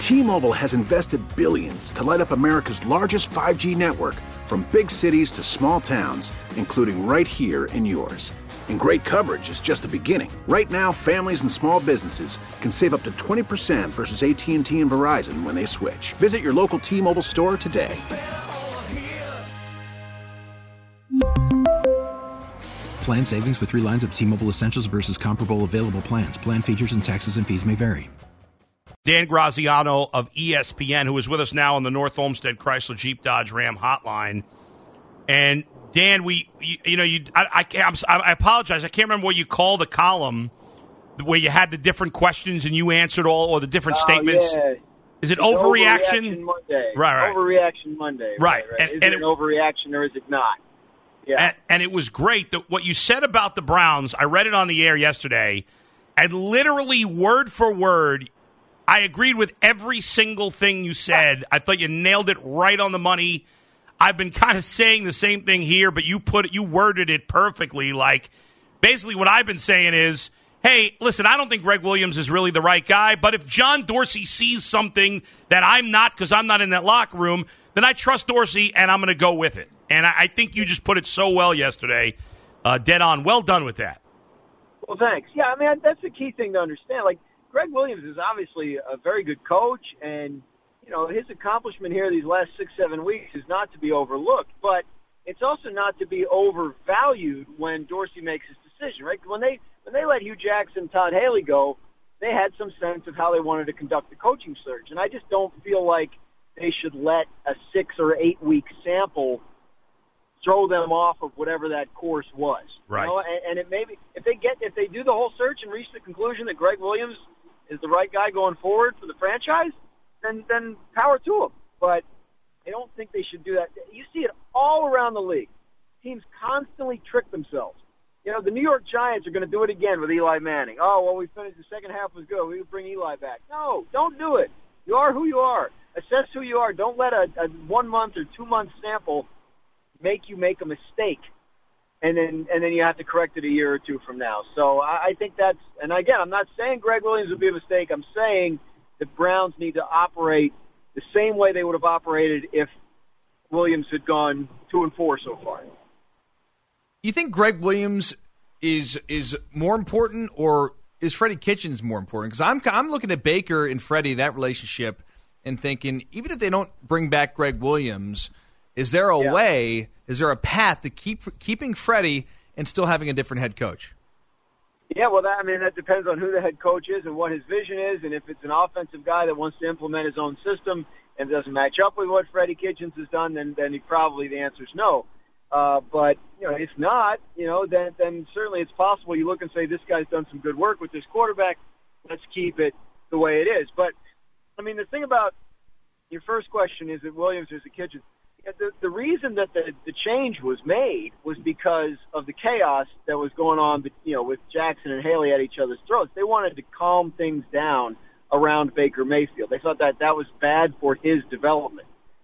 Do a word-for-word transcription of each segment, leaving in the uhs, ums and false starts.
T-Mobile has invested billions to light up America's largest five G network, from big cities to small towns, including right here in yours. And great coverage is just the beginning. Right now, families and small businesses can save up to twenty percent versus A T and T and Verizon when they switch. Visit your local T-Mobile store today. Plan savings with three lines of T-Mobile Essentials versus comparable available plans. Plan features and taxes and fees may vary. Dan Graziano of E S P N, who is with us now on the North Olmsted Chrysler Jeep Dodge Ram hotline. And Dan, we, you, you know, you, I, I, can't, I apologize. I can't remember what you call the column where you had the different questions and you answered all, or the different oh, statements. Yeah. Is it it's overreaction? Overreaction Monday. Right, right. Overreaction Monday. Right. right, right. And, is and it an it, overreaction or is it not? Yeah. And, and it was great that what you said about the Browns. I read it on the air yesterday, and literally word for word, I agreed with every single thing you said. I thought you nailed it right on the money. I've been kind of saying the same thing here, but you put it, you worded it perfectly. Like, basically what I've been saying is, hey, listen, I don't think Greg Williams is really the right guy, but if John Dorsey sees something that I'm not because I'm not in that locker room, then I trust Dorsey and I'm going to go with it. And I, I think you just put it so well yesterday. Uh, dead on. Well done with that. Well, thanks. Yeah, I mean, that's the key thing to understand. Like, Greg Williams is obviously a very good coach, and, you know, his accomplishment here these last six, seven weeks is not to be overlooked, but it's also not to be overvalued when Dorsey makes his decision, right? When they when they let Hugh Jackson, Todd Haley go, they had some sense of how they wanted to conduct the coaching search, and I just don't feel like they should let a six- or eight-week sample throw them off of whatever that course was. Right. You know? and, and it maybe if they get if they do the whole search and reach the conclusion that Greg Williams is the right guy going forward for the franchise, then then power to him. But I don't think they should do that. You see it all around the league. Teams constantly trick themselves. You know, the New York Giants are going to do it again with Eli Manning. Oh, well, we finished the second half was good. We can bring Eli back. No, don't do it. You are who you are. Assess who you are. Don't let a, a one-month or two-month sample make you make a mistake, and then and then you have to correct it a year or two from now. So I, I think that's – and again, I'm not saying Greg Williams would be a mistake. I'm saying the Browns need to operate the same way they would have operated if Williams had gone two and four so far. You think Greg Williams is is more important, or is Freddie Kitchens more important? Because I'm I'm looking at Baker and Freddie, that relationship, and thinking, even if they don't bring back Greg Williams, is there a yeah. way, is there a path to keep keeping Freddie and still having a different head coach? Yeah, well, that, I mean, that depends on who the head coach is and what his vision is, and if it's an offensive guy that wants to implement his own system and doesn't match up with what Freddie Kitchens has done, then then he probably the answer is no. Uh, but, you know, if not, you know, then, then certainly it's possible you look and say, this guy's done some good work with this quarterback. Let's keep it the way it is. But, I mean, the thing about your first question is that Williams is a Kitchens. The, the reason that the, the change was made was because of the chaos that was going on, you know, with Jackson and Haley at each other's throats. They wanted to calm things down around Baker Mayfield. They thought that that was bad for his development.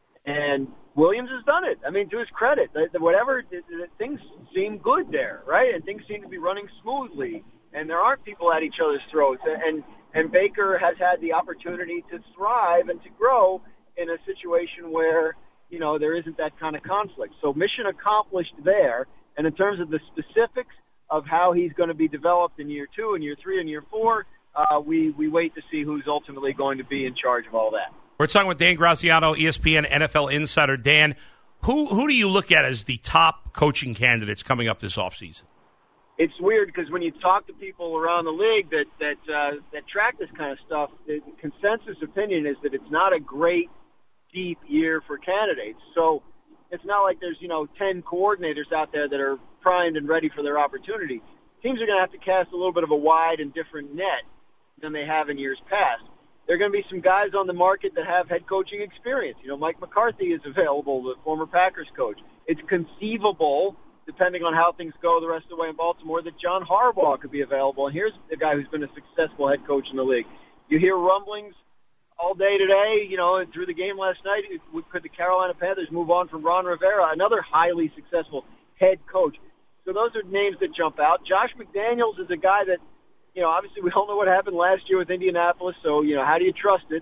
And Williams has done it. I mean, to his credit, the, the, whatever the, the, things seem good there, right? And things seem to be running smoothly, and there aren't people at each other's throats. And and Baker has had the opportunity to thrive and to grow in a situation where, you know, there isn't that kind of conflict. So mission accomplished there. And in terms of the specifics of how he's going to be developed in year two and year three and year four, uh, we we wait to see who's ultimately going to be in charge of all that. We're talking with Dan Graziano, E S P N N F L insider. Dan, who who do you look at as the top coaching candidates coming up this offseason? It's weird because when you talk to people around the league that that uh, that track this kind of stuff, the consensus opinion is that it's not a great, deep year for candidates. So it's not like there's, you know, ten coordinators out there that are primed and ready for their opportunity. Teams are going to have to cast a little bit of a wide and different net than they have in years past. There are going to be some guys on the market that have head coaching experience. You know, Mike McCarthy is available, the former Packers coach. It's conceivable, depending on how things go the rest of the way in Baltimore, that John Harbaugh could be available. And here's a guy who's been a successful head coach in the league. You hear rumblings all day today, you know, through the game last night. Could the Carolina Panthers move on from Ron Rivera, another highly successful head coach? So those are names that jump out. Josh McDaniels is a guy that, you know, obviously we all know what happened last year with Indianapolis, so, you know, how do you trust it?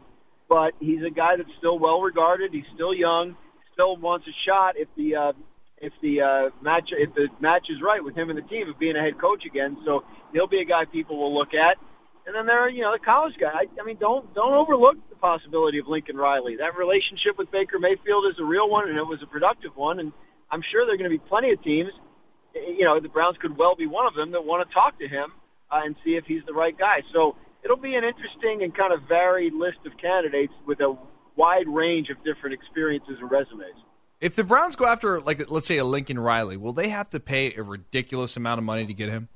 but he's a guy that's still well regarded. He's still young, still wants a shot if the uh, if the uh, match if the match is right with him and the team of being a head coach again. So he'll be a guy people will look at. And then there are, you know, the college guy. I, I mean, don't don't overlook the possibility of Lincoln Riley. That relationship with Baker Mayfield is a real one, and it was a productive one. And I'm sure there are going to be plenty of teams, you know, the Browns could well be one of them, that want to talk to him uh, and see if he's the right guy. So it'll be an interesting and kind of varied list of candidates with a wide range of different experiences and resumes. If the Browns go after, like, let's say a Lincoln Riley, will they have to pay a ridiculous amount of money to get him?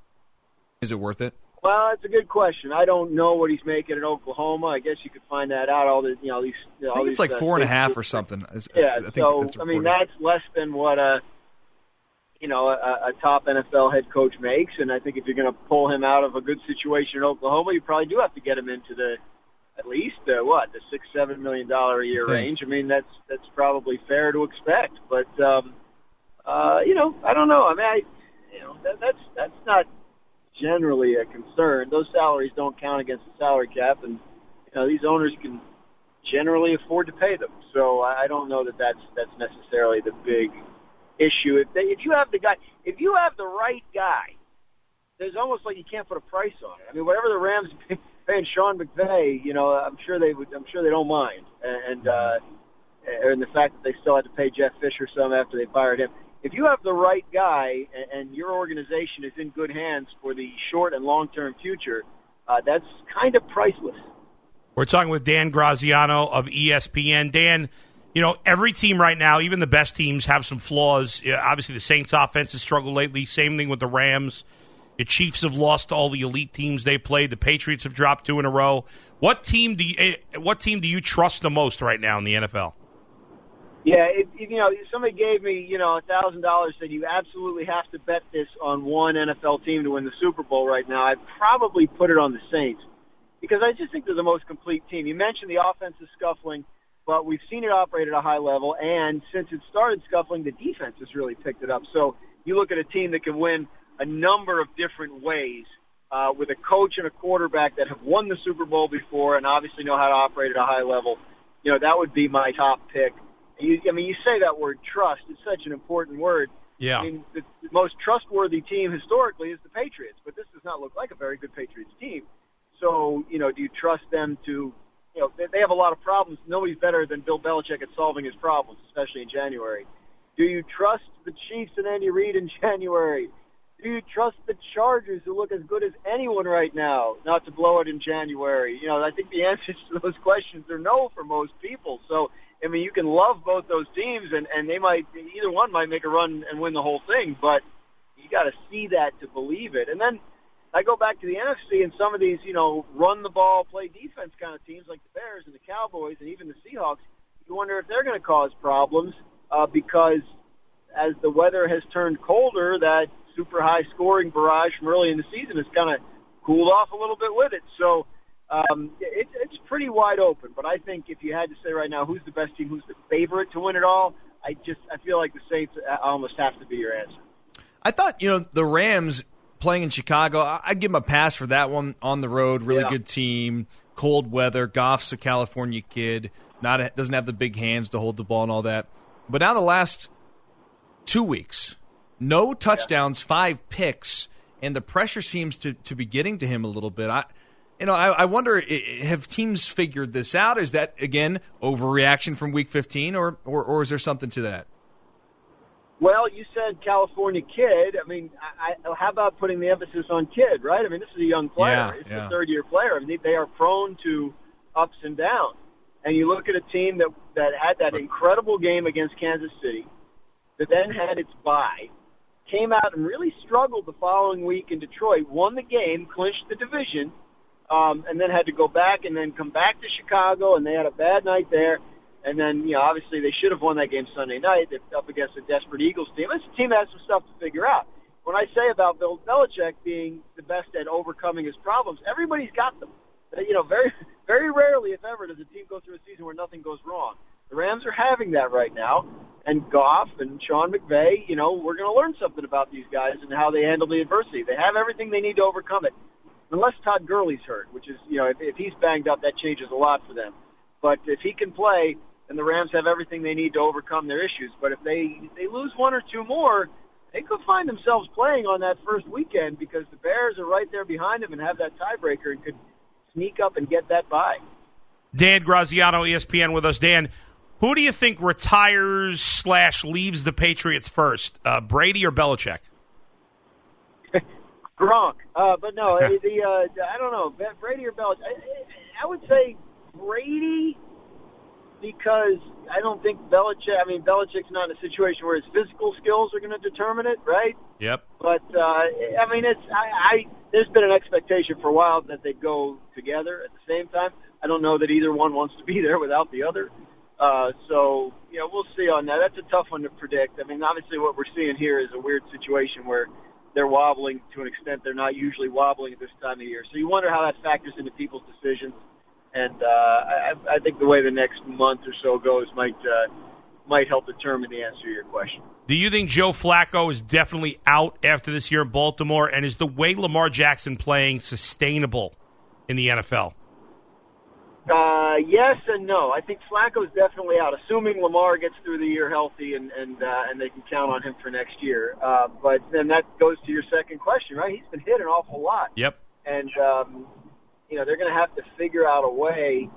Is it worth it? Well, that's a good question. I don't know what he's making in Oklahoma. I guess you could find that out. All the, you know, these. You know, I think all it's these, like uh, four and a half or something. Yeah. I think so that's I mean, that's less than what a, you know, a, a top N F L head coach makes. And I think if you're going to pull him out of a good situation in Oklahoma, you probably do have to get him into the, at least uh, what the six, seven million dollar a year I range. I mean, that's that's probably fair to expect. But um, uh, you know, I don't know. I mean, I, you know, that, that's that's not generally a concern. Those salaries don't count against the salary cap, and you know these owners can generally afford to pay them. So I don't know that that's that's necessarily the big issue. If they, if you have the guy, if you have the right guy, there's almost like you can't put a price on it. I mean, whatever the Rams paying Sean McVay, you know, I'm sure they would. I'm sure they don't mind, and uh, and the fact that they still had to pay Jeff Fisher some after they fired him. If you have the right guy and your organization is in good hands for the short and long-term future, uh, that's kind of priceless. We're talking with Dan Graziano of E S P N. Dan, you know, every team right now, even the best teams, have some flaws. Yeah, obviously, the Saints' offense has struggled lately. Same thing with the Rams. The Chiefs have lost to all the elite teams they played. The Patriots have dropped two in a row. What team do you, what team do you trust the most right now in the N F L? Yeah, if, if, you know, somebody gave me, you know, a thousand dollars, said you absolutely have to bet this on one N F L team to win the Super Bowl right now, I'd probably put it on the Saints because I just think they're the most complete team. You mentioned the offense is scuffling, but we've seen it operate at a high level, and since it started scuffling, the defense has really picked it up. So you look at a team that can win a number of different ways uh, with a coach and a quarterback that have won the Super Bowl before and obviously know how to operate at a high level. You know, that would be my top pick. You, I mean, you say that word trust. It's such an important word. Yeah. I mean, the, the most trustworthy team historically is the Patriots, but this does not look like a very good Patriots team. So, you know, do you trust them to, you know, they, they have a lot of problems. Nobody's better than Bill Belichick at solving his problems, especially in January. Do you trust the Chiefs and Andy Reid in January? Do you trust the Chargers, who look as good as anyone right now, not to blow it in January? You know, I think the answers to those questions are no for most people. So, I mean, you can love both those teams, and, and they might, either one might make a run and win the whole thing, but you got to see that to believe it. And then I go back to the N F C and some of these, you know, run the ball, play defense kind of teams like the Bears and the Cowboys and even the Seahawks. You wonder if they're going to cause problems uh, because as the weather has turned colder, that super high scoring barrage from early in the season has kind of cooled off a little bit with it. So, Um, it, it's pretty wide open, but I think if you had to say right now who's the best team, who's the favorite to win it all, I just I feel like the Saints almost have to be your answer. I thought, you know, the Rams playing in Chicago, I'd give them a pass for that one on the road. Really yeah. good team, cold weather. Goff's a California kid, not a, doesn't have the big hands to hold the ball and all that. But now the last two weeks, no touchdowns, yeah. five picks, and the pressure seems to, to be getting to him a little bit. I. You know, I, I wonder, have teams figured this out? Is that, again, overreaction from Week fifteen, or, or, or is there something to that? Well, you said California kid. I mean, I, I, how about putting the emphasis on kid, right? I mean, this is a young player. Yeah, it's yeah. a third-year player. I mean, they, they are prone to ups and downs. And you look at a team that, that had that incredible game against Kansas City, that then had its bye, came out and really struggled the following week in Detroit, won the game, clinched the division, Um, and then had to go back and then come back to Chicago, and they had a bad night there. And then, you know, obviously they should have won that game Sunday night. They're up against a desperate Eagles team. It's a team that has some stuff to figure out. When I say about Bill Belichick being the best at overcoming his problems, everybody's got them. You know, very very rarely, if ever, does a team go through a season where nothing goes wrong. The Rams are having that right now. And Goff and Sean McVay, you know, we're going to learn something about these guys and how they handle the adversity. They have everything they need to overcome it. Unless Todd Gurley's hurt, which is, you know, if, if he's banged up, that changes a lot for them. But if he can play, then the Rams have everything they need to overcome their issues. But if they if they lose one or two more, they could find themselves playing on that first weekend because the Bears are right there behind them and have that tiebreaker and could sneak up and get that bye. Dan Graziano, E S P N, with us. Dan, who do you think retires slash leaves the Patriots first, uh, Brady or Belichick? Gronk. Uh, but no, the uh, I don't know, Brady or Belichick. I, I would say Brady because I don't think Belichick, I mean, Belichick's not in a situation where his physical skills are going to determine it, right? Yep. But, uh, I mean, it's I, I there's been an expectation for a while that they go together at the same time. I don't know that either one wants to be there without the other. Uh, so, you know, we'll see on that. That's a tough one to predict. I mean, obviously what we're seeing here is a weird situation where they're wobbling to an extent they're not usually wobbling at this time of year. So you wonder how that factors into people's decisions. And uh, I, I think the way the next month or so goes might uh, might help determine the answer to your question. Do you think Joe Flacco is definitely out after this year in Baltimore? And is the way Lamar Jackson playing sustainable in the N F L? Uh, yes and no. I think Flacco's definitely out, assuming Lamar gets through the year healthy and and uh, and they can count on him for next year. Uh, but then that goes to your second question, right? He's been hit an awful lot. Yep. And um, you know they're going to have to figure out a way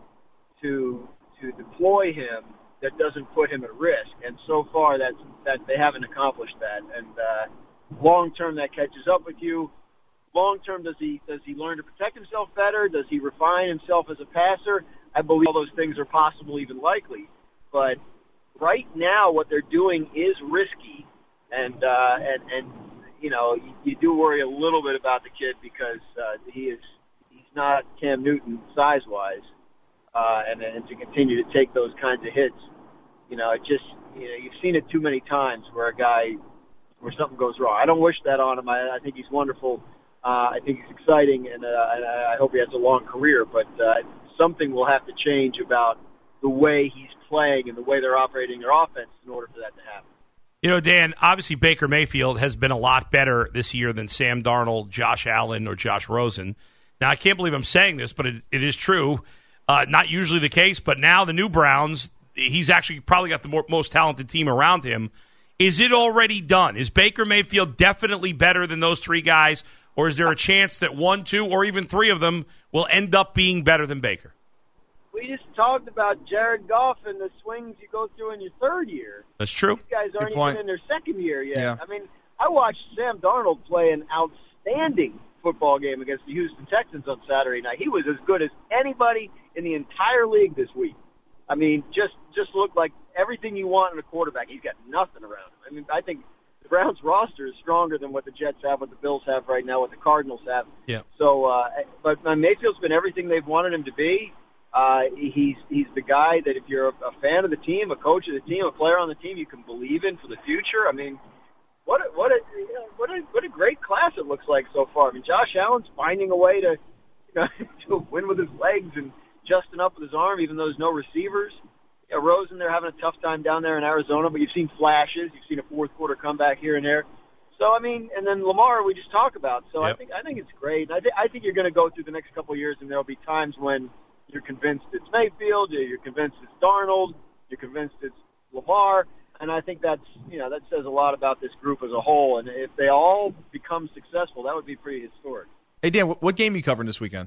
to to deploy him that doesn't put him at risk. And so far, that's that they haven't accomplished that. And uh, long term, that catches up with you. Long term, does he does he learn to protect himself better? Does he refine himself as a passer? I believe all those things are possible, even likely. But right now, what they're doing is risky, and uh, and and you know you, you do worry a little bit about the kid because uh, he is he's not Cam Newton size wise, uh, and and to continue to take those kinds of hits, you know, it just you know you've seen it too many times where a guy where something goes wrong. I don't wish that on him. I, I think he's wonderful. Uh, I think he's exciting, and, uh, and I hope he has a long career. But uh, something will have to change about the way he's playing and the way they're operating their offense in order for that to happen. You know, Dan, obviously Baker Mayfield has been a lot better this year than Sam Darnold, Josh Allen, or Josh Rosen. Now, I can't believe I'm saying this, but it, it is true. Uh, not usually the case, but now the new Browns, he's actually probably got the more, most talented team around him. Is it already done? Is Baker Mayfield definitely better than those three guys? Or is there a chance that one, two, or even three of them will end up being better than Baker? We just talked about Jared Goff and the swings you go through in your third year. That's true. These guys aren't even in their second year yet. Yeah. I mean, I watched Sam Darnold play an outstanding football game against the Houston Texans on Saturday night. He was as good as anybody in the entire league this week. I mean, just just looked like everything you want in a quarterback. He's got nothing around him. I mean, I think the Browns roster is stronger than what the Jets have, what the Bills have right now, what the Cardinals have. Yeah. So, uh, but uh, Mayfield's been everything they've wanted him to be. Uh, he's he's the guy that if you're a, a fan of the team, a coach of the team, a player on the team, you can believe in for the future. I mean, what a, what a what a what a great class it looks like so far. I mean, Josh Allen's finding a way to you know to win with his legs and justing up with his arm, even though there's no receivers. Yeah, Rosen, they're having a tough time down there in Arizona, but you've seen flashes. You've seen a fourth quarter comeback here and there. So I mean, and then Lamar, we just talk about. So yep. I think I think it's great. And I think I think you're going to go through the next couple of years, and there'll be times when you're convinced it's Mayfield, you're convinced it's Darnold, you're convinced it's Lamar, and I think that's you know that says a lot about this group as a whole. And if they all become successful, that would be pretty historic. Hey Dan, what game are you covering this weekend?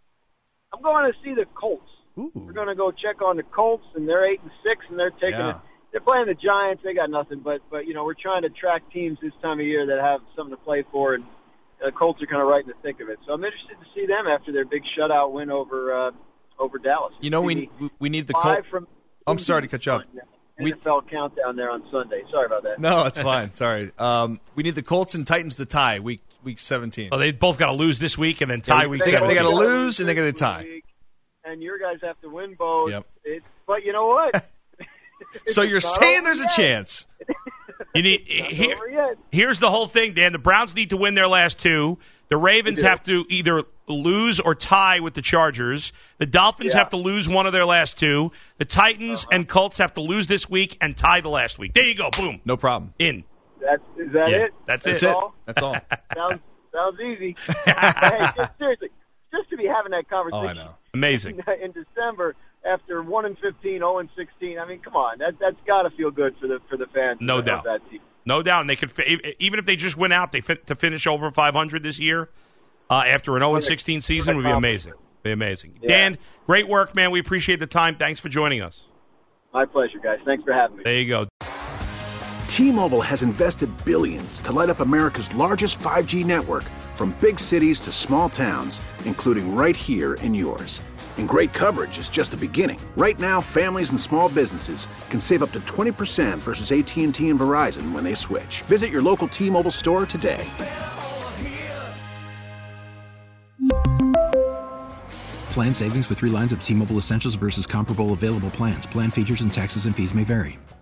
I'm going to see the Colts. Ooh. We're going to go check on the Colts, and they're eight and six, and they're taking Yeah. it. They're playing the Giants. They got nothing, but but you know we're trying to track teams this time of year that have something to play for, and the Colts are kind of right in the thick of it. So I'm interested to see them after their big shutout win over uh, over Dallas. You know we we need the Five Colts. from. I'm sorry to cut you off. N F L countdown there on Sunday. Sorry about that. No, it's fine. Sorry. Um, we need the Colts and Titans to tie week week seventeen. Oh, they both got to lose this week and then tie Yeah, week they got- they seventeen. got to lose and they got to tie. Week, and your guys have to win both. Yep. It's, but you know what? So you're It's not saying over there's a yet. chance. You need Not here, over yet. here's the whole thing, Dan. The Browns need to win their last two. The Ravens They do. have to either lose or tie with the Chargers. The Dolphins Yeah. have to lose one of their last two. The Titans Uh-huh. and Colts have to lose this week and tie the last week. There you go. Boom. No problem. In. That's is that Yeah, it? that's That's it. it. all? That's all. Sounds sounds easy. Hey, just seriously, just to be having that Oh, I conversation know. Amazing. in December after one and fifteen, zero and sixteen. I mean, come on, that that's got to feel good for the for the fans. No of doubt. That team. No doubt, and they could even if they just went out, they fit, to finish over five hundred this year uh, after an zero and sixteen season would be amazing. Be amazing. Yeah. Dan, great work, man. We appreciate the time. Thanks for joining us. My pleasure, guys. Thanks for having me. There you go. T-Mobile has invested billions to light up America's largest five G network, from big cities to small towns, including right here in yours. And great coverage is just the beginning. Right now, families and small businesses can save up to twenty percent versus A T and T and Verizon when they switch. Visit your local T-Mobile store today. Plan savings with three lines of T-Mobile Essentials versus comparable available plans. Plan features and taxes and fees may vary.